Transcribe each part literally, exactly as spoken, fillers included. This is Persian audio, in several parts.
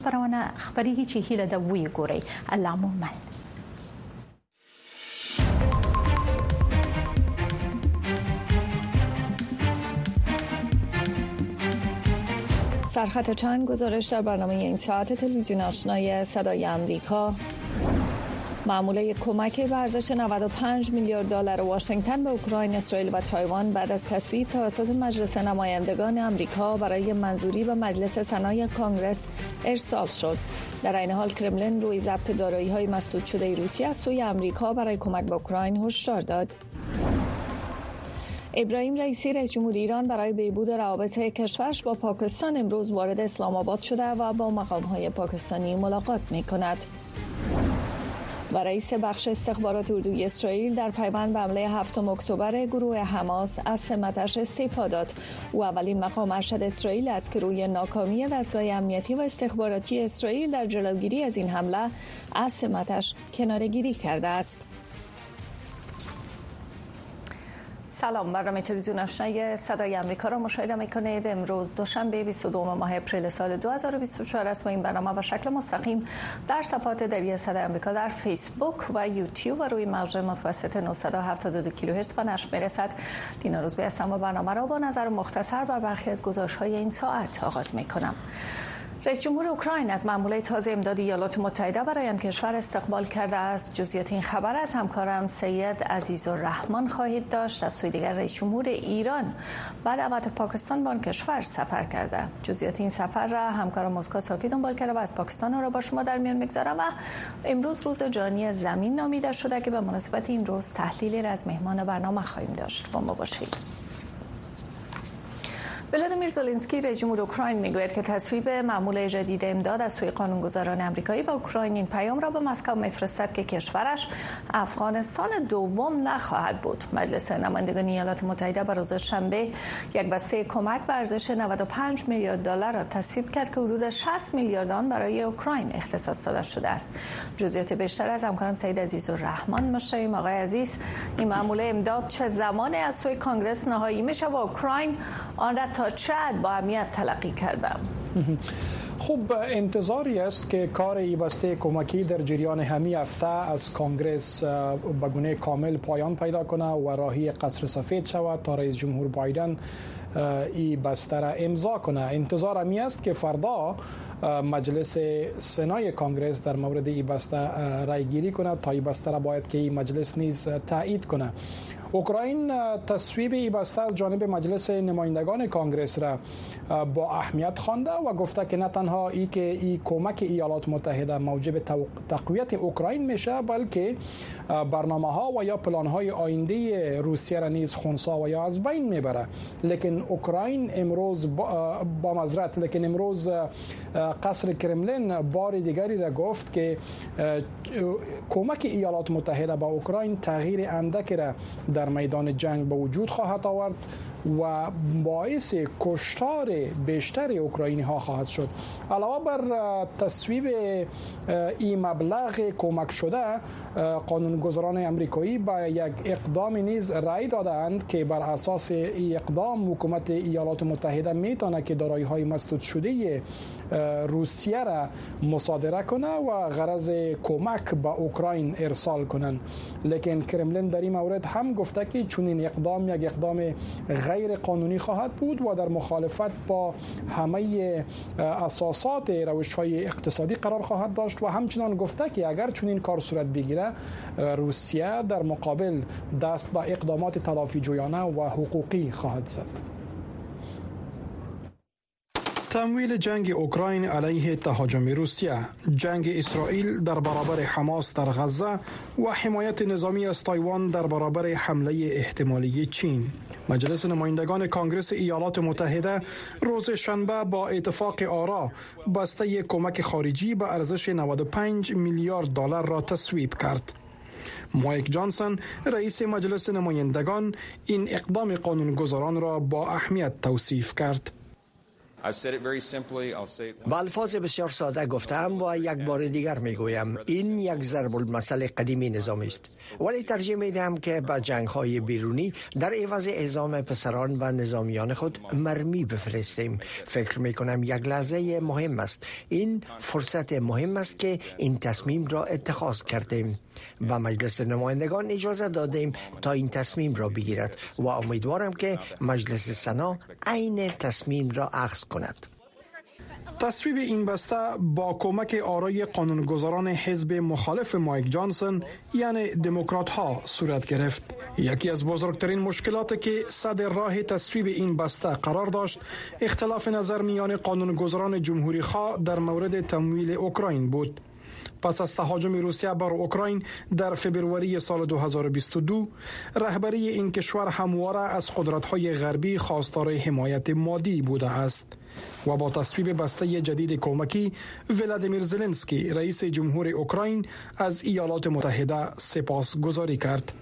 پروانه خبری هیچی هیله د وی ګوري الله مو مل سرخط چند گزارش در برنامه این ساعت تلویزیون آشنای صدای آمریکا. معموله کمک به ارزش نود و پنج میلیارد دلار واشنگتن به اوکراین، اسرائیل و تایوان بعد از تصویب توسط مجلس نمایندگان آمریکا برای منظوری به مجلس سنای کانگرس ارسال شد. در این حال کرملین روی ضبط دارایی‌های مسدود شده روسیه از سوی آمریکا برای کمک به اوکراین هشدار داد. ابراهیم رئیسی رئیس جمهور ایران برای بهبود روابط کشورش با پاکستان امروز وارد اسلام آباد شده و با مقام‌های پاکستانی ملاقات می‌کند. و رئیس بخش استخبارات اردوی اسرائیل در پیوند به حمله هفتم اکتبر گروه حماس از سمتش استعفا داد. او اولین مقام ارشد اسرائیل است که روی ناکامی دستگاه امنیتی و استخباراتی اسرائیل در جلوگیری از این حمله از سمتش کناره‌گیری کرده است. سلام، برنامه تلویزیون آشنای صدای آمریکا را مشاهده می‌کنید. امروز دوشنبه بیست و دو ماه اپریل سال دو هزار و بیست و چهار است و این برنامه به شکل مستقیم در صفحات دری صدای آمریکا در فیسبوک و یوتیوب و روی موج متوسط نهصد و هفتاد و دو کیلوهرتز به نشر می‌رسد. دینا روزبه هستم و برنامه را با نظر مختصر بر برخی از گزارش‌های این ساعت آغاز می‌کنم. رئیس جمهور اوکراین از ماموره تازه امدادی ایالات متحده برای آن کشور استقبال کرده است. جزئیات این خبر از همکارم سید عزیزالرحمن خواهید داشت. از سوی دیگر رئیس جمهور ایران با دعوت پاکستان به آن کشور سفر کرده. جزئیات این سفر را همکارم مسکا صافی دنبال کرده و از پاکستان را با شما در میان میگذارم. و امروز روز جهانی زمین نامیده شده که به مناسبت این روز تحلیلی را از مهمان برنامه خواهیم داشت. با ما باشید. ولادیمیر زلنسکی رئیس جمهور اوکراین میگوید که تصویب معموله جدید امداد از سوی قانونگذاران آمریکایی به اوکراین این پیام را به مسکو میفرستد که کشورش افغانستان دوم نخواهد بود. مجلس نمایندگان ایالات متحده بر روز شنبه یک بسته کمک به ارزش نود و پنج میلیارد دلار را تصویب کرد که حدود شصت میلیارد آن برای اوکراین اختصاص داده شده است. جزئیات بیشتر از همکارم سید عزیزالرحمن می‌شنویم. آقای عزیز، این معموله امداد چه زمانی از سوی کانگرس نهایی میشه و اوکراین آن را تا چه حد با اهمیت تلقی کردم؟ خب انتظاری است که کار ای بسته کمکی در جریان همین هفته از کانگرس به گونه کامل پایان پیدا کنه و راهی قصر سفید شود تا رئیس جمهور بایدن ای بسته را امضا کنه. انتظار همی است که فردا مجلس سنای کانگرس در مورد ای بسته رای گیری کنه تا ای بسته را باید که این مجلس نیز تایید کنه. اوکراین تصویب ای بسته از جانب مجلس نمایندگان کانگرس را با اهمیت خوانده و گفته که نه تنها ای که ای کمک ایالات متحده موجب تقویت اوکراین میشه، بلکه برنامه ها و یا پلان های آینده روسیه را نیز خنثی و یا از بین میبره. لیکن اوکراین امروز با, با معذرت لیکن امروز قصر کرملین بار دیگری را گفت که کمک ایالات متحده به اوکراین تغییر اندکی را در میدان جنگ به وجود خواهد آورد و باعث کشتار بیشتر اوکراینی ها خواهد شد. علاوه بر تصویب این مبلغ کمک شده، قانونگذاران امریکایی با یک اقدام نیز رای دادند که بر اساس این اقدام حکومت ایالات متحده میتونه که دارایی های مسدود شده روسیه را مصادره کنه و غرض کمک به اوکراین ارسال کنند. لیکن کرملین در این مورد هم گفته که چون این اقدام یک اقدام غیر قانونی خواهد بود و در مخالفت با همه اساسات روش‌های اقتصادی قرار خواهد داشت و همچنان گفته که اگر چون این کار صورت بگیره روسیه در مقابل دست به اقدامات تلافی جویانه و حقوقی خواهد زد. تمویل جنگ اوکراین علیه تهاجم روسیه، جنگ اسرائیل در برابر حماس در غزه و حمایت نظامی از تایوان در برابر حمله احتمالی چین. مجلس نمایندگان کانگرس ایالات متحده روز شنبه با اتفاق آرا بسته کمک خارجی به ارزش نود و پنج میلیارد دلار را تصویب کرد. مایک جانسون رئیس مجلس نمایندگان این اقدام قانونگذاران را با اهمیت توصیف کرد. با الفاظ بسیار ساده گفتم و یک بار دیگر میگویم این یک ضرب المثل قدیمی نظامی است، ولی ترجیح میدهم که با جنگ‌های بیرونی در عوض اعزام پسران و نظامیان خود مرمی بفرستیم. فکر میکنم یک لحظه مهم است. این فرصت مهم است که این تصمیم را اتخاذ کردیم و مجلس نمایندگان اجازه دادیم تا این تصمیم را بگیرد و امیدوارم که مجلس سنا عین تصمیم را اخذ کند. تصویب این بسته با کمک آرای قانونگذاران حزب مخالف مایک جانسون یعنی دموکرات ها صورت گرفت. یکی از بزرگترین مشکلاتی که صد راه تصویب این بسته قرار داشت اختلاف نظر میان قانونگذاران جمهوری خواه در مورد تمویل اوکراین بود. پس از تهاجم روسیه بر اوکراین در فبروری سال دو هزار و بیست و دو، رهبری این کشور همواره از قدرت‌های غربی خواستار حمایت مادی بوده است و با تصویب بسته جدید کمکی، ولادیمیر زلنسکی رئیس جمهور اوکراین از ایالات متحده سپاسگزاری کرد.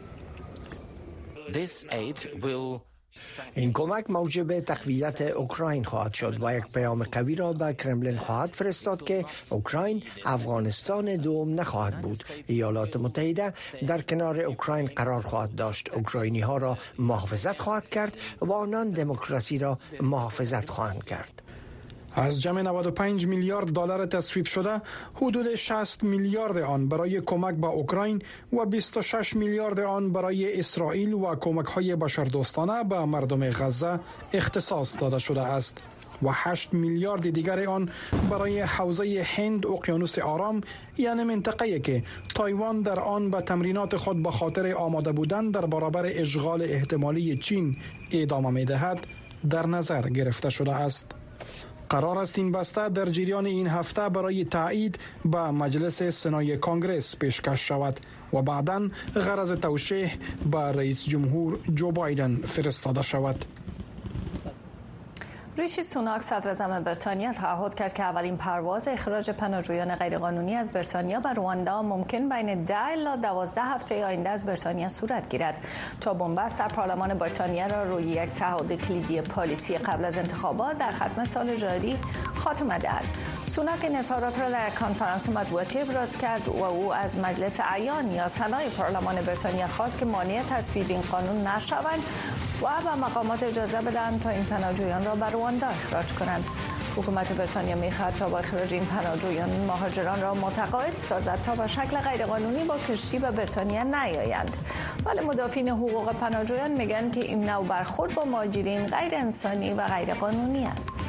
این کمک موجب تقویت اوکراین خواهد شد و یک پیام قوی را به کرملین خواهد فرستاد که اوکراین افغانستان دوم نخواهد بود. ایالات متحده در کنار اوکراین قرار خواهد داشت، اوکراینی ها را محافظت خواهد کرد و آنان دموکراسی را محافظت خواهند کرد. از جمع نود و پنج میلیارد دلار تصویب شده، حدود شصت میلیارد آن برای کمک به اوکراین و بیست و شش میلیارد آن برای اسرائیل و کمک‌های بشردوستانه به مردم غزه اختصاص داده شده است و هشت میلیارد دیگر آن برای حوزه هند اقیانوس آرام، یعنی منطقه‌ای که تایوان در آن به تمرینات خود به خاطر آماده بودن در برابر اشغال احتمالی چین ادامه می‌دهد، در نظر گرفته شده است. قرار است این بسته در جریان این هفته برای تایید به مجلس سنای کانگرس پیشکش شود و بعداً غرض توشیح به رئیس جمهور جو بایدن فرستاده شود. ریشی سوناک صدراعظم بریتانیا تعهد کرد که اولین پرواز اخراج پناهجویان غیرقانونی از بریتانیا به رواندا ممکن بین ده الی دوازده هفته آینده از بریتانیا صورت گیرد تا بنبست در پارلمان بریتانیا را روی یک تعهد کلیدی پالیسی قبل از انتخابات در ختم سال جاری خاتمه دهد. سوناک این اظهارات را در کنفرانس مطبوعاتی ابراز کرد و او از مجلس اعیان یا سنای پارلمان بریتانیا خواست که مانع تصویب این قانون نشوند و به مقامات اجازه بدهند تا این پناهجویان را به رواندا اخراج کنند. حکومت بریتانیا می‌خواهد تا با اخراج این پناهجویان مهاجران را متقاعد سازد تا به شکل غیرقانونی با کشتی به بریتانیا نیایند. ولی مدافعین حقوق پناهجویان میگن که این نوع برخورد با مهاجرین غیر انسانی و غیرقانونی است.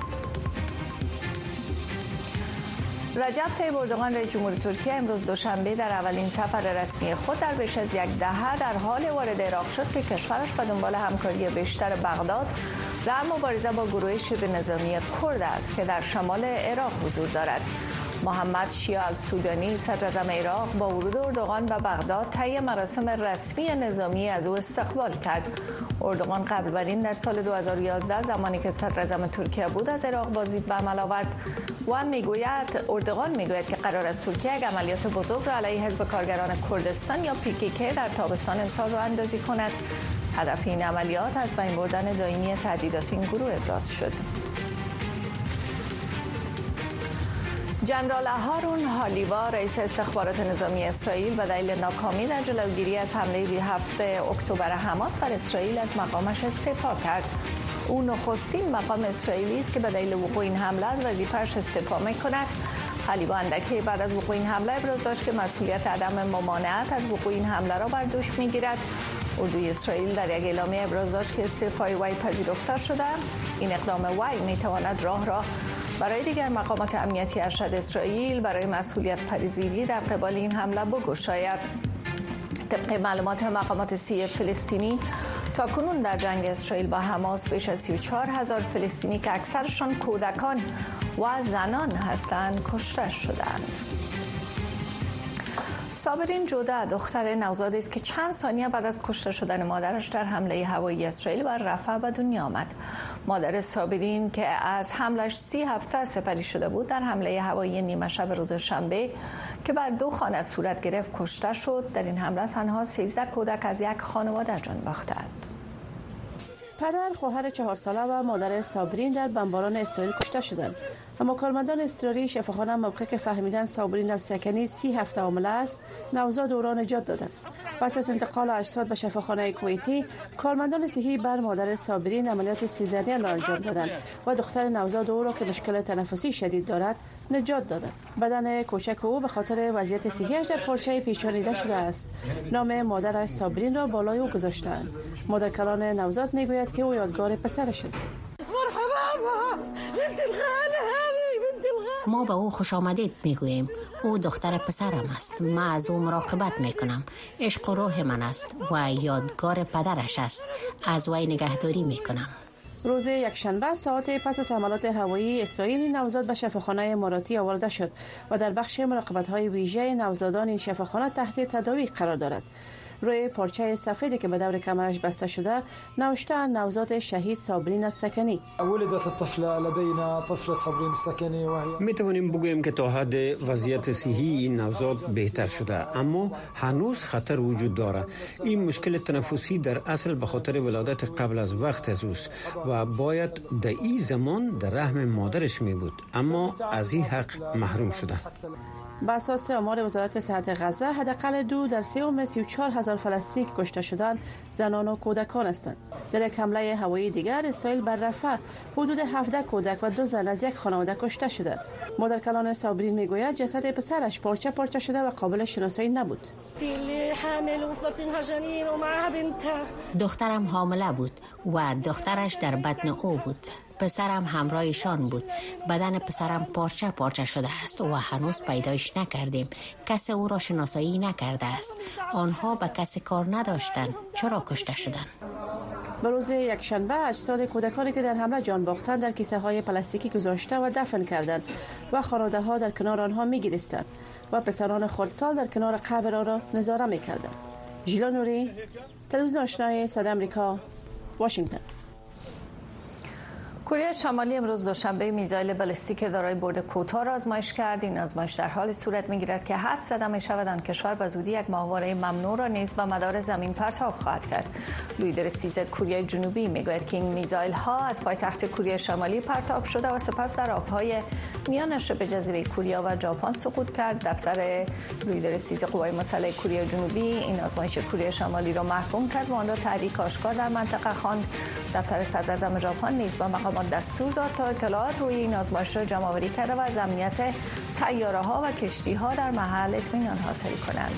رجب طیب اردوغان رئیس جمهور ترکیه امروز دوشنبه در اولین سفر رسمی خود در بیش از یک دهه در حال وارد عراق شد که کشورش به دنبال همکاری بیشتر بغداد در مبارزه با گروه شبه نظامی کرد است که در شمال عراق حضور دارد. محمد شیع السودانی صدراعظم عراق با ورود اردوغان به بغداد طی مراسم رسمی نظامی از او استقبال کرد. اردوغان قبل بر این در سال دو هزار و یازده زمانی که صدراعظم ترکیه بود از عراق بازدید به عمل آورد و میگوید اردوغان میگوید که قرار است ترکیه یک عملیات بزرگ را علیه حزب کارگران کردستان یا پی کی کی در تابستان امسال راه اندازی کند. هدف این عملیات از بین بردن دائمی تهدیدات این گروه ابراز شد. جنرال هارون هالیوا رئیس استخبارات نظامی اسرائیل به دلیل ناکامی در جلوگیری از حمله هفتم اکتبر حماس بر اسرائیل از مقامش استعفا کرد. او نخستین مقام اسرائیلی است که به دلیل وقوع این حمله از وظیفه‌اش استعفا می‌کند. هالیوا اندکی بعد از وقوع این حمله ابراز داشت که مسئولیت عدم ممانعت از وقوع این حمله را بر دوش می‌گیرد. اردوی اسرائیل در یک اعلامیه ابراز داشت که استعفای وی پذیرفته شده. این اقدام وی می‌تواند راه را برای دیگر مقامات امنیتی ارشد اسرائیل برای مسئولیت پذیری در قبال این حمله بگشاید. طبق معلومات مقامات سی فلسطینی تاکنون در جنگ اسرائیل با حماس بیش از سی و چهار هزار فلسطینی که اکثرشان کودکان و زنان هستند کشته شدند. صابرین جوده دختر نوزادی است که چند ثانیه بعد از کشته شدن مادرش در حمله هوایی اسرائیل بر رفح به دنیا آمد. مادر صابرین که از حملش سی هفته سپری شده بود در حمله هوایی نیمه شب روز شنبه که بر دو خانه صورت گرفت کشته شد. در این حمله تنها سیزده کودک از یک خانواده جان باختند. پدر، خواهر چهار ساله و مادر صابرین در بمباران اسرائیل کشته شدند. اما کارمندان اضطراری شفاخانه موقع که فهمیدن صابرین السکنی سی هفته حامله است، نوزاد او را نجات دادند. پس از انتقال اجساد به شفاخانه کویتی، کارمندان صحی بر مادر صابرین عملیات سیزارین را انجام دادند و دختر نوزاد او را که مشکل تنفسی شدید دارد نجات دادند. بدن کوچک او به خاطر وضعیت صحیش در پارچه پیشانیده شده است. نام مادرش صابرین را بالای او گذاشتند. مادر کلان نوزاد میگوید که او یادگار پسرش است. ما به او خوش آمدید میگوییم. او دختر پسرم است. من از او مراقبت میکنم. عشق و روح من است و یادگار پدرش است. از وی نگهداری میکنم. روز یکشنبه ساعت پس از حملات هوایی اسرائیل، نوزاد به شفاخانه اماراتی آورده شد و در بخش مراقبت‌های ویژه نوزادان این شفاخانه تحت تداوی قرار دارد. روی پارچه سفیدی که به دور کمرش بسته شده نوشته نوزاد شهید صابرین السکنی. ولدت الطفله لدينا طفله صابرین السکنی و هي می توانیم بگوییم که تا حد وضعیت صحی این نوزاد بهتر شده، اما هنوز خطر وجود دارد. این مشکل تنفسی در اصل به خاطر ولادت قبل از وقت از اوست و باید در این زمان در رحم مادرش می بود، اما از این حق محروم شده. به اساس آمار وزارت صحت غزه، حداقل دو در سوم سی و چهار هزار فلسطینی که کشته شدند زنان و کودکان هستند. در یک حمله هوایی دیگر اسرائیل بر رفح حدود هفده کودک و دو زن از یک خانواده کشته شدند. مادر کلان صابرین میگوید جسد پسرش پارچه پارچه شده و قابل شناسایی نبود. دخترم حامله بود و دخترش در بطن او بود. پسرم همراهشان بود. بدن پسرم پارچه پارچه شده است و هنوز پیدایش نکردیم. کسی او را شناسایی نکرده است. آنها به کسی کار نداشتند. چرا کشته شدند؟ به روز یکشنبه اجساد کودکانی که در حمله جان باختند در کیسه های پلاستیکی گذاشته و دفن کردند و خانواده ها در کنار آنها می گریستند و پسران خردسال در کنار قبر را نظاره می کردند. ژیلا نوری، تلویزیون آشنای صدای آمریکا، واشنگتن. کره شمالی امروز دوشنبه میزایل بالستیک دارای برد کوتاه را آزمایش کرد. این آزمایش در حال صورت میگیرد که حد زده می شود آن کشور به زودی یک ماهواره ممنوع را نیز به مدار زمین پرتاب خواهد کرد. لیدر سیزده کره جنوبی میگوید که این میزایل ها از پایتخت کره شمالی پرتاب شده و سپس در آبهای میان شبه جزیره کره و ژاپن سقوط کرد. دفتر لیدر سیزده قوای مسلح کره جنوبی این آزمایش کره شمالی را محکوم کرد و آن را تحریک آشکار در منطقه خواند. دفتر صدر اعظم ژاپن نیز به مقامات دستور داد تا اطلاعات روی این آزمایش را جمع‌آوری کرده و از امنیت طیاره‌ها و کشتی‌ها در محل اطمینان حاصل کنند.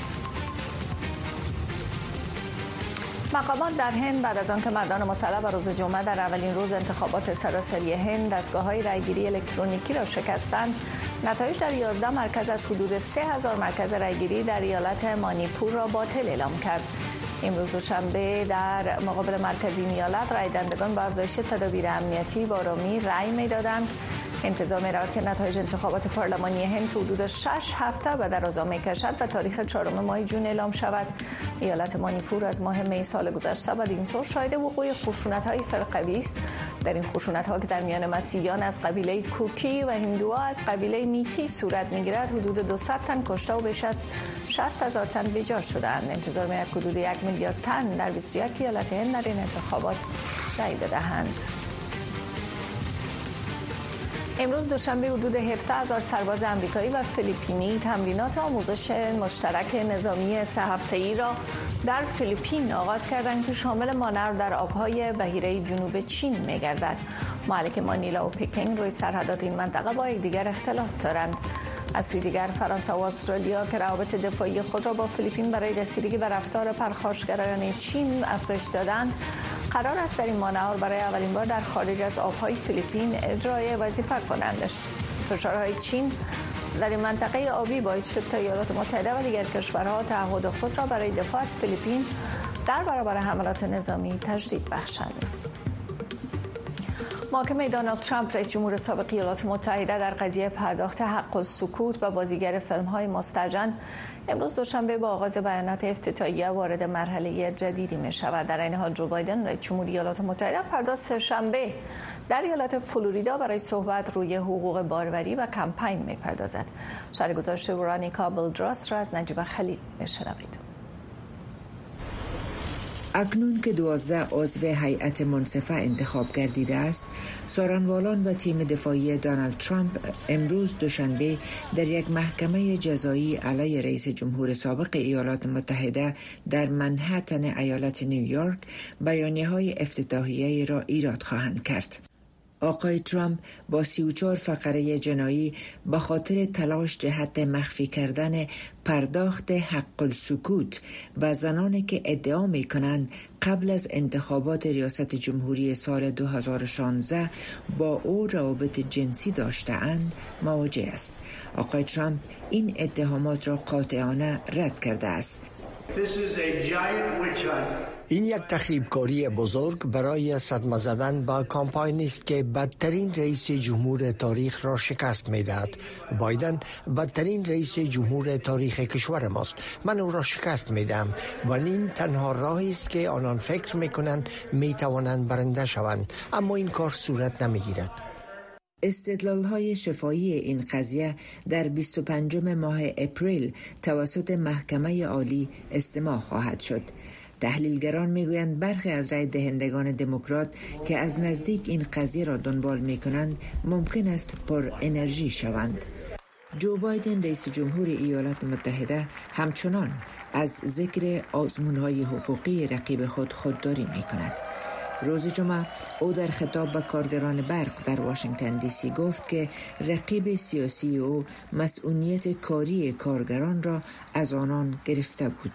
مقامات در هند بعد از آنکه مردان مسلح به روز جمعه در اولین روز انتخابات سراسری هند دستگاه‌های رأیگیری الکترونیکی را شکستند، نتایج در یازده مرکز از حدود سه هزار مرکز رأیگیری در ایالت مانیپور را باطل اعلام کرد. امروز دوشنبه در مقابل مرکزی ایالت رای دهندگان با افزایش تدابیر امنیتی با آرامی رای می‌دادند. انتظار می‌رود که نتایج انتخابات پارلمانی هند که حدود شش هفته به درازا می‌کشد و تاریخ چهارم ماه جون اعلام شود. ایالت مانیپور از ماه می سال گذشته بعد این سال شاهد وقوع خشونت‌های فرقوی است. در این خشونت‌ها که در میان مسیحیان از قبیله کوکی و هندوها از قبیله میتی صورت می‌گیرد، حدود دویست تن کشته و بیش از شصت هزار تن بیجار شدند. انتظار می‌رود که حدود یک میلیارد تن در بیست و یک ایالت هند در این انتخابات رای بدهند. امروز دوشنبه حدود هفده هزار سرباز آمریکایی و فیلیپینی تمرینات آموزش مشترک نظامی سه هفته‌ای را در فیلیپین آغاز کردند که شامل مانور در آبهای بحیره جنوب چین می‌گردد. مالک مانیلا و پکینگ روی سرحدات این منطقه با یکدیگر اختلاف دارند. از سوی دیگر فرانسه و استرالیا که روابط دفاعی خود را با فیلیپین برای رسیدگی به رفتار پرخاشگرایانه چین افزایش دادند، قرار است در این مانور برای اولین بار در خارج از آبهای فیلیپین اجرای وظیفه کنند. فشارهای چین در این منطقه آبی باعث شد تا ایالات متحده و دیگر کشورها تعهد خود را برای دفاع از فیلیپین در برابر حملات نظامی تجدید بخشند. محاکمه دونالد ترامپ رئیس جمهور سابق ایالات متحده در قضیه پرداخت حق السکوت به بازیگر فیلم‌های مستجن امروز دوشنبه با آغاز بیانات افتتاحیه وارد مرحله جدیدی می‌شود. در این حال جو بایدن رئیس جمهور ایالات متحده فردا سه‌شنبه در ایالت فلوریدا برای صحبت روی حقوق باروری و کمپین می‌پردازد. شرح گزارش ورانیکا بلدراس را از نجیب خلیل می‌شنوید. اکنون که دوازده عضو هیئت منصفه انتخاب گردیده است، سارنوالان و تیم دفاعی دونالد ترامپ امروز دوشنبه در یک محکمه جزایی علیه رئیس جمهور سابق ایالات متحده در منهتن ایالت نیویورک بیانیه‌های افتتاحیه را ایراد خواهند کرد. آقای ترامپ با سی و چهار فقره جنایی به خاطر تلاش جهت مخفی کردن پرداخت حق السکوت به زنانی که ادعا می کنند قبل از انتخابات ریاست جمهوری سال دو هزار و شانزده با او روابط جنسی داشته اند مواجه است. آقای ترامپ این اتهامات را قاطعانه رد کرده است. این یک تخریبکاری بزرگ برای صدمه زدن با کامپاینی است که بدترین رئیس جمهور تاریخ را شکست می‌دهد. بایدن بدترین رئیس جمهور تاریخ کشور ماست. من او را شکست می‌دهم و این تنها راهی است که آنان فکر می‌کنند می‌توانند برنده شوند، اما این کار صورت نمی‌گیرد. استدلال‌های شفاهی این قضیه در بیست و پنجم ماه اپریل توسط محکمه عالی استماع خواهد شد. تحلیلگران میگویند برخی از رای دهندگان دموکرات که از نزدیک این قضیه را دنبال میکنند ممکن است پر انرژی شوند. جو بایدن رئیس جمهور ایالات متحده همچنان از ذکر آزمون‌های حقوقی رقیب خود خودداری میکند. روز جمعه او در خطاب به کارگران برق در واشنگتن دی سی گفت که رقیب سیاسی او مسئولیت کاری کارگران را از آنان گرفته بود.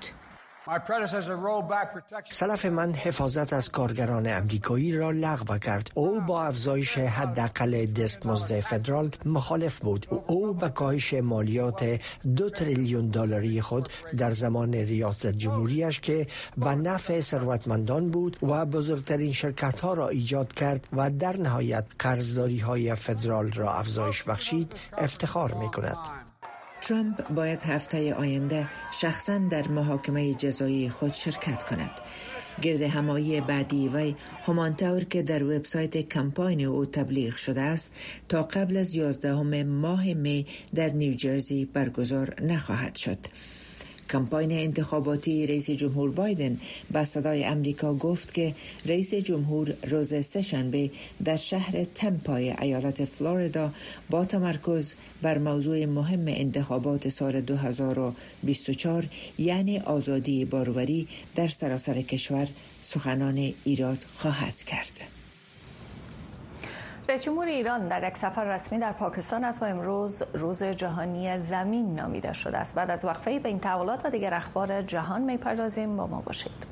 سلف من حفاظت از کارگران امریکایی را لغو کرد. او با افزایش حداقل دستمزد فدرال مخالف بود. او به کاهش مالیات دو تریلیون دلاری خود در زمان ریاست جمهوریش که به نفع ثروتمندان بود و بزرگترین شرکت ها را ایجاد کرد و در نهایت قرضداری های فدرال را افزایش بخشید افتخار می کند. ترامپ باید هفته آینده شخصاً در محاکمه جزایی خود شرکت کند. گرد همایی بعدی وی همانطور که در وبسایت کمپاین او تبلیغ شده است تا قبل از یازدهم ماه می در نیوجرسی برگزار نخواهد شد. کمپاین انتخاباتی رئیس جمهور بایدن با صدای امریکا گفت که رئیس جمهور روز سه‌شنبه در شهر تمپای ایالت فلوریدا با تمرکز بر موضوع مهم انتخابات سال دو هزار و بیست و چهار یعنی آزادی باروری در سراسر کشور سخنان ایراد خواهد کرد. رئیس جمهور ایران در یک سفر رسمی در پاکستان است و امروز روز جهانی زمین نامیده شده است. بعد از وقفه به این تحولات و دیگر اخبار جهان می‌پردازیم، با ما باشید.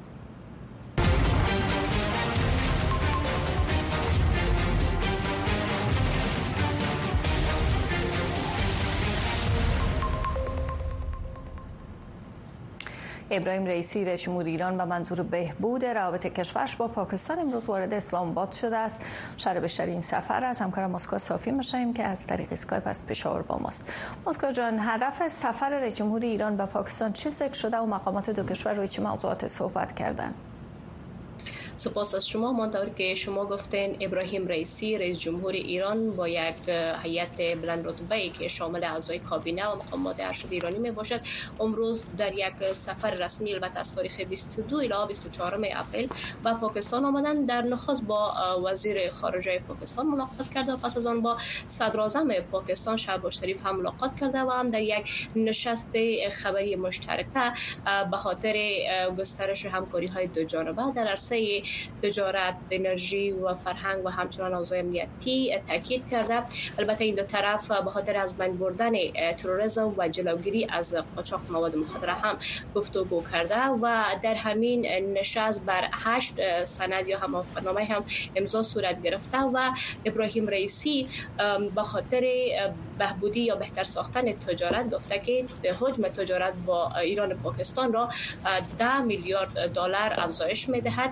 ابراهیم رئیسی رئیس جمهور ایران به منظور بهبود روابط کشورش با پاکستان امروز وارد اسلام آباد شده است. شرح بیشتر این سفر از همکارم مسکو صافی می‌شنویم که از طریق اسکایپ از پشاور با ماست. مسکو جان، هدف سفر رئیس جمهور ایران به پاکستان چه ذکر شده و مقامات دو کشور روی چه موضوعات صحبت کردند؟ سپاس از شما. مانطور که شما گفتین، ابراهیم رئیسی رئیس جمهور ایران با یک هیئت بلند رتبه‌ای که شامل اعضای کابینه و مقامات ارشد ایرانی می باشد امروز در یک سفر رسمی البته از تاریخ بیست و دو الی بیست و چهار اپریل به پاکستان آمدن. در نخست با وزیر خارجه پاکستان ملاقات کرده و پس از آن با صدر اعظم پاکستان شهباز شریف هم ملاقات کرده و هم در یک نشست خبری مشترکه به خاطر گسترش همکاری های دو جانبه در عرصه تجارت، انرژی و فرهنگ و همچنان اوضاع امنیتی تاکید کرده. البته این دو طرف به خاطر از بین بردن تروریسم و جلوگیری از قاچاق مواد مخدر هم گفتگو کرده و در همین نشست بر هشت سند یا موافقتنامه هم امضا صورت گرفته و ابراهیم رئیسی به خاطر بهبودی یا بهتر ساختن تجارت گفته که حجم تجارت با ایران و پاکستان را ده میلیارد دلار افزایش می‌دهد و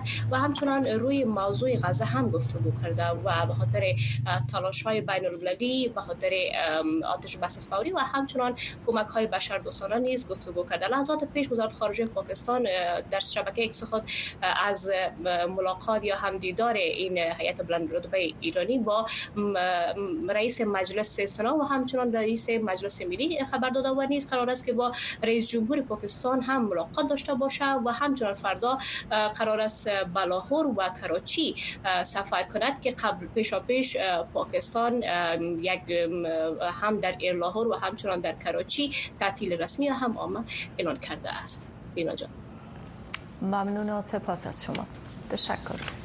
همچنان روی موضوع غزه هم گفتگو کرده و به خاطر تلاش‌های بین‌المللی، به خاطر آتش بس فوری و همچنان کمک‌های بشردوستانه نیز گفتگو کرده. لحظات پیش وزارت خارجه پاکستان در شبکه ایکس خود از ملاقات یا هم دیدار این هیئت بلندرتبه ایرانی با رئیس مجلس سنا و همچنان رئیس مجلس ملی خبر داده و نیز قرار است که با رئیس جمهور پاکستان هم ملاقات داشته باشه و همچنان فردا قرار است به لاهور و کراچی سفر کند که قبل پیشا پیش پاکستان یک هم در لاهور و همچنان در کراچی تعطیل رسمی هم عامه اعلان کرده است. دینا جان، ممنون و سپاس از شما. تشکر.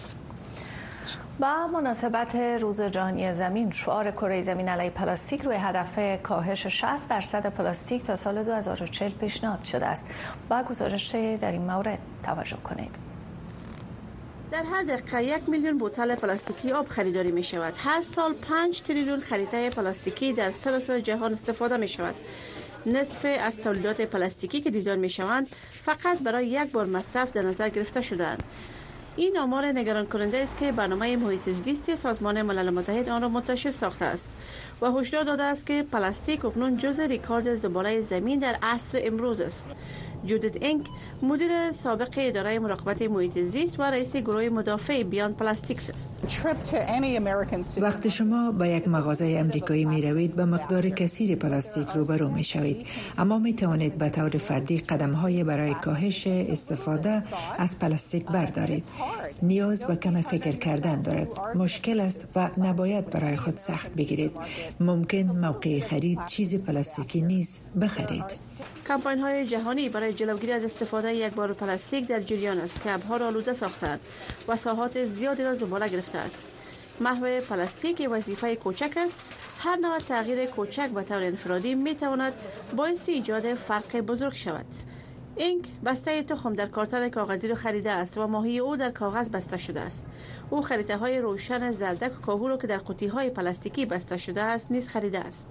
با مناسبت روز جهانی زمین، شعار کره زمین علیه پلاستیک روی هدف کاهش شصت درصد پلاستیک تا سال دو هزار و چهل پیشنهاد شده است. با گزارش در این مورد توجه کنید. در هر دقیقه یک میلیون بوتل پلاستیکی آب خریداری می شود. هر سال پنج تریلیون خریطه پلاستیکی در سراسر جهان استفاده می شود. نصف از تولیدات پلاستیکی که دیزاین می شوند فقط برای یک بار مصرف در نظر گرفته شده‌اند. این آمار نگران کننده است که برنامه محیط زیستی سازمان ملل متحد آن را منتشر ساخته است و هشدار داده است که پلاستیک اکنون جزء رکورد زباله زمین در عصر امروز است. جودیت اینک، مدیر سابق اداره مراقبت محیط زیست و رئیس گروه مدافع بیاند پلاستیکس است. وقتی شما به یک مغازه امریکایی می روید به مقدار کثیر پلاستیک روبرو می شوید، اما می توانید به طور فردی قدم های برای کاهش استفاده از پلاستیک بردارید. نیاز به کم فکر کردن دارد. مشکل است و نباید برای خود سخت بگیرید. ممکن موقع خرید چیز پلاستیکی نیز بخرید. کمپاین های جهانی برای جلوگیری از استفاده یک بار پلاستیک در جریان است که آبها را آلوده ساختند و ساحات زیادی را زباله گرفته است. محو پلاستیک وظیفه کوچک است. هر نوع تغییر کوچک به طور انفرادی می تواند باعث ایجاد فرق بزرگ شود. اینک بسته تخم در کارتن کاغذی را خریده است و ماهی او در کاغذ بسته شده است. او خریطه های روشن زردک و کاهو را که در قوطی های پلاستیکی بسته شده است نیز خریده است.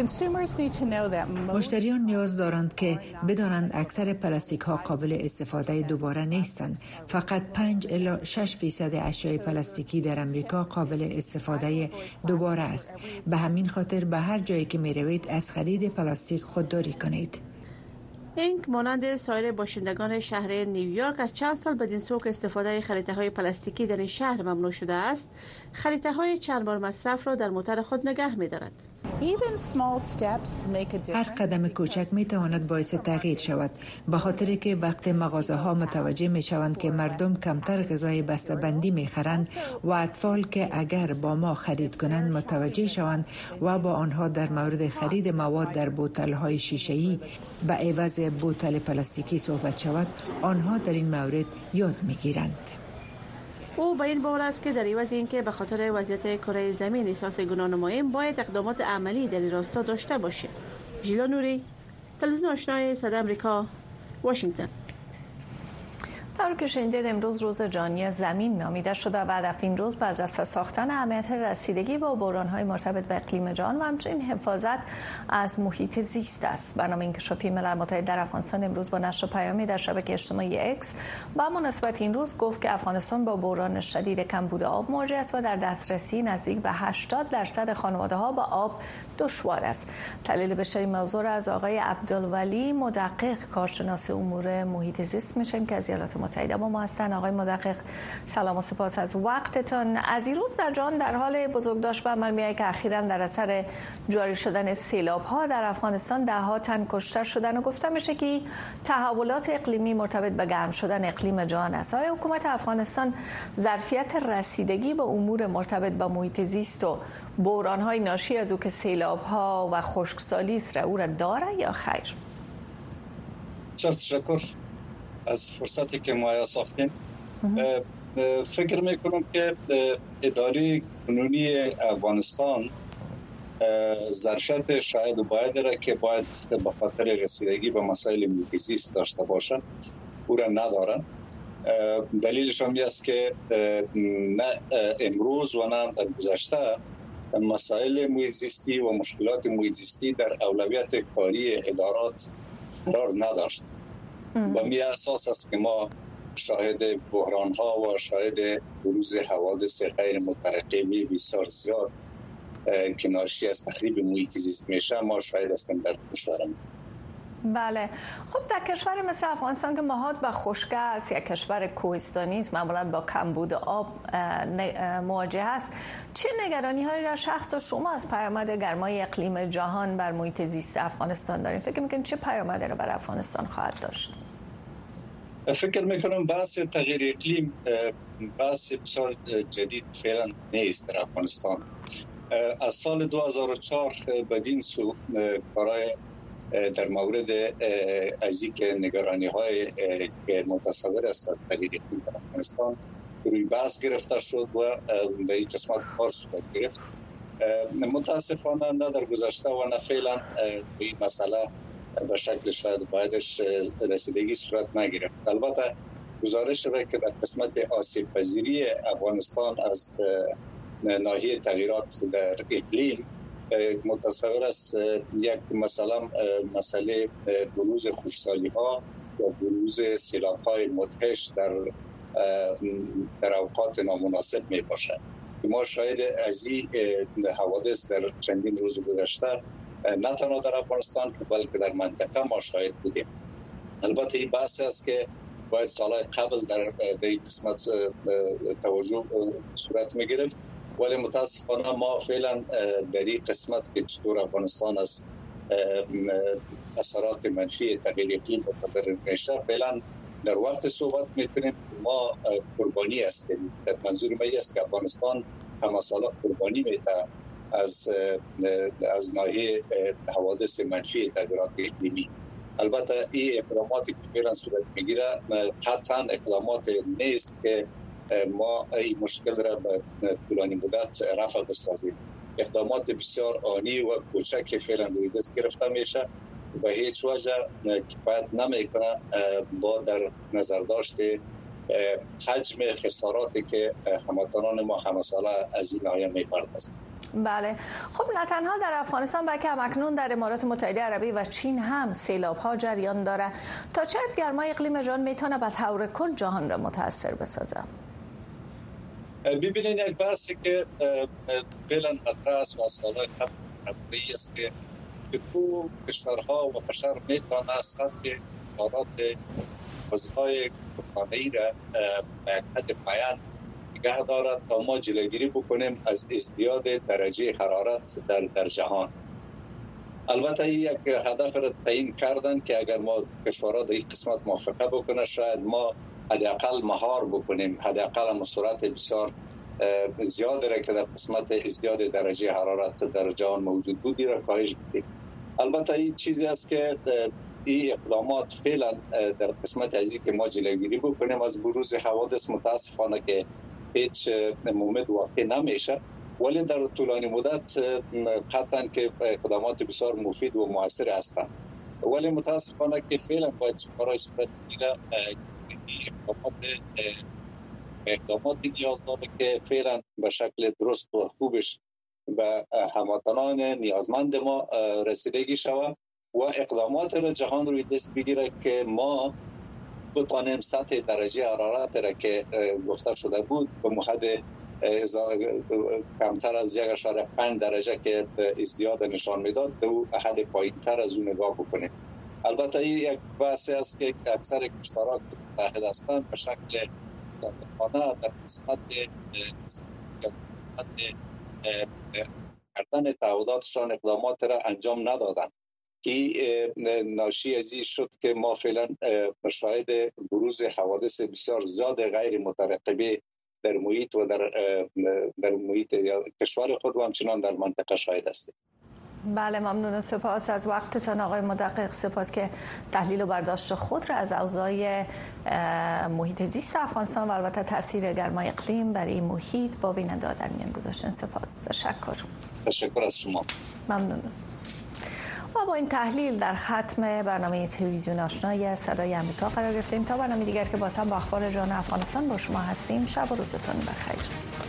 مشتریان نیاز دارند که بدانند اکثر پلاستیک ها قابل استفاده دوباره نیستند. فقط پنج الی شش فیصد اشیاء پلاستیکی در امریکا قابل استفاده دوباره است. به همین خاطر به هر جایی که می روید از خرید پلاستیک خودداری کنید. اینک مانند سایر باشندگان شهر نیویورک از چند سال بدین سو که استفاده خریطه های پلاستیکی در این شهر ممنوع شده است، خریطه های چند بار مصرف را در موتر خود نگه می دارد. هر قدم کوچک می تواند باعث تغییر شود، به خاطر که وقت مغازه ها متوجه می شوند که مردم کمتر غذای بسته‌بندی می خرند و اطفال که اگر با ما خرید کنند متوجه شوند و با آنها در مورد خرید مواد در بوتل های شیشه‌ای به عوض بوتل پلاستیکی صحبت شود، آنها در این مورد یاد می گیرند. او به این باور است که در عوض اینکه به خاطر وضعیت کره زمین احساس گناه نماییم، باید اقدامات عملی در این راستا داشته باشه. ژیلا نوری، تلویزیون آشنای صدای آمریکا، واشنگتن. طور که شنیدید امروز روز جهانی زمین نامیده شده و هدف این روز برجسته ساختن اهمیت رسیدگی با بحران‌های مرتبط به اقلیم جهان و همچنین حفاظت از محیط زیست است. برنامه انکشافی ملل متحد در افغانستان امروز با نشر پیامی در شبکه اجتماعی اکس با مناسبت این روز گفت که افغانستان با بحران شدید کمبود آب مواجه است و در دسترسی نزدیک به هشتاد درصد خانواده‌ها با آب دشوار است. تحلیل بیشتر موضوع از آقای عبدالولی مدقق کارشناس امور محیط زیست میشیم که از ایالات متحده با ما هستند. آقای مدقق سلام و سپاس از وقتتان. از این روز در جهان در حال بزرگداشت به عمل میآید که اخیراً در اثر جاری شدن سیلاب‌ها در افغانستان ده ها تن کشته شدن و گفته میشه که تحولات اقلیمی مرتبط به گرم شدن اقلیم جهان است. آیا حکومت افغانستان ظرفیت رسیدگی به امور مرتبط با محیط زیست و بحران‌های ناشی از او که سیلاب‌ها و خشکسالی است را او را داره یا خیر؟ تشکر از فرصتی که مهیا ساختین. فکر میکنم که اداره کنونی افغانستان ظرفیت شاید و باید را که باید به خاطر رسیدگی به مسائل محیط زیست داشته باشند او را ندارند. دلیلش هم است که نه امروز و نه در گذشته مسائل محیط زیستی و مشکلات محیط زیستی در اولویت کاری ادارات قرار نداشت. و می اساس است که ما شاهد بحران ها و شاهد بروز حوادث غیر مترقبی بسیار زیاد که ناشی از تخریب محیط زیست میشه ما شاهد هستیم در کشورم. بله. خب در کشور مثل افغانستان که محاط به خشکی است، یک کشور کوهستانی است، معمولا با کمبود آب مواجه است، چه نگرانی هایی در شخص شما از پیامد گرمای اقلیم جهان بر محیط زیست افغانستان دارین؟ فکر میکنید چه پیامدی را بر افغانستان خواهد داشت؟ فکر میکنم بحث تغییر اقلیم بحث بسیار جدید فعلا نیست در افغانستان. از سال دو هزار و چهار بدین سو کارهای در مورد از اینکه نگرانی های که متصور است از تغییر اقلیم در افغانستان روی بحث گرفته شد و به این قسمت کار صورت گرفت. متاسفانه نه در گذشته و نه فعلا به این مسئله به شکل شاید بایدش رسیدگی صورت نگرفت. البته گزارش را که در قسمت آسیب پذیری افغانستان از ناحیه تغییرات در اقلیم متصور است یک مثلا مسئله بروز خشکسالی ها و بروز سیلاب های مدهش در در اوقات نامناسب می باشد. ما شاید از این حوادث در چندین روز گذشته نه تنها در افغانستان بلکه در منطقه ما شاهد بودیم. البته این بحث است که باید سالهای قبل در این قسمت توجه صورت می گرفت، ولی متاسفانه ما فعلا در این قسمت که چطور افغانستان از اثرات منفی تغییر اقلیم متضرر میشه فعلا در وقت صحبت میکنیم ما قربانی هستیم. در منظور ما است که افغانستان همه ساله قربانی میده از از ناحیه حوادث منفی تغییرات اقلیمی. البته این اقداماتی که فعلا صورت میگیره قطعا اقدامات نیست که ما این مشکل را به طولانی مدت رفع بسازیم. اقدامات بسیار آنی و کوچک فعلا روی دست گرفته میشه و هیچ وجه کفایت نمیکنه با در نظر داشته حجم خساراتی که هموطنان ما همه ساله از این ناحیه میپردازند. بله. خب نه تنها در افغانستان بلکه همکنون در امارات متحده عربی و چین هم سیلاب ها جریان داره. تا چه حد گرمای اقلیم جهان میتونه به طور کل جهان را متاثر بسازه؟ ببینید یک بحثی که فعلا مطرح است و سالهای قبلی است که تو کشورها و بشر میتونه سطح حرارت حوزه‌های گفتمانی را به حد پایان نگه دارد تا ما جلوگیری بکنیم از ازدیاد درجه حرارت در در جهان. البته یک هدف را تعیین کردن که اگر ما کشورها در این قسمت موافقه بکنه شاید ما حداقل مهار بکنیم، حداقل مسرعت بسیار زیادی را که در قسمت ازدیاد درجه حرارت در جهان موجود بودی را کاهش بدیم. البته این چیزی است که این اقدامات فعلا در قسمت از که ما جلوگیری بکنیم از بروز حوادث متاسفانه که هیچ مومد واقع نمیشه، ولی در طولانی مدت قطعا که اقدامات بسیار مفید و موثر هستند. ولی متاسفانه که فعلا باید برای صورت بگیره اقدامات اقدامات نیاز داره که فعلا به شکل درست و خوبش به هموطنان نیازمند ما رسیدگی شود و اقدامات را جهان روی دست بگیره که ما بتانیم سطح درجه حرارت را که گفته شده بود به محد کمتر از یک اشاره پنج درجه که ازدیاد نشان میداد دو حد پایین تر از اون نگاه بکنیم. البته این یک بحثی است که اکثر کشورها که متحد هستند به شکل خانه در قسمت کردن تعهداتشان اقدامات را انجام ندادند که ناشی از این شد که ما فعلا شاهد بروز حوادث بسیار زیاد غیر مترقبه در محیط و در در محیط کشور خود و همچنان در منطقه شاهد هستیم. بله ممنون، سپاس از وقتتان آقای مدقق، سپاس که تحلیل و برداشت خود را از اوضاع محیط زیست افغانستان و البته تاثیر گرمای اقلیم بر این محیط با بیننده در میان گذاشتن. سپاس. تشکر. تشکر از شما. ممنون. و با این تحلیل در ختم برنامه تلویزیون آشنای صدای آمریکا قرار گرفتیم. تا برنامه دیگر که باز هم با اخبار جهان افغانستان با شما هستیم. شب و روزتون بخیر.